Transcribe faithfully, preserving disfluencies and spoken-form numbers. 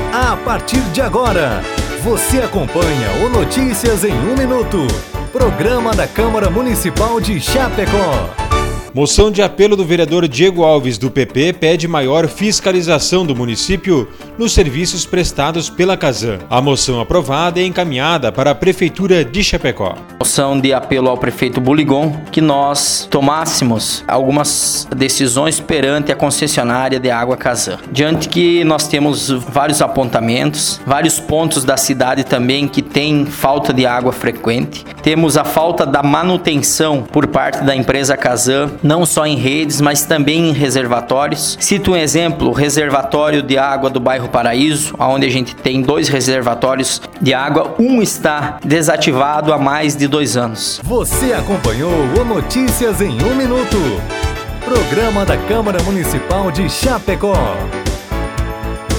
A partir de agora, você acompanha o Notícias em um Minuto, programa da Câmara Municipal de Chapecó. Moção de apelo do vereador Diego Alves, do P P, pede maior fiscalização do município nos serviços prestados pela Casan. A moção aprovada é encaminhada para a Prefeitura de Chapecó. Moção de apelo ao prefeito Buligon que nós tomássemos algumas decisões perante a concessionária de água Casan. Diante que nós temos vários apontamentos, vários pontos da cidade também que tem falta de água frequente. Temos a falta da manutenção por parte da empresa Casan, não só em redes, mas também em reservatórios. Cito um exemplo, o reservatório de água do bairro Paraíso, onde a gente tem dois reservatórios de água, um está desativado há mais de dois anos. Você acompanhou o Notícias em um Minuto, programa da Câmara Municipal de Chapecó.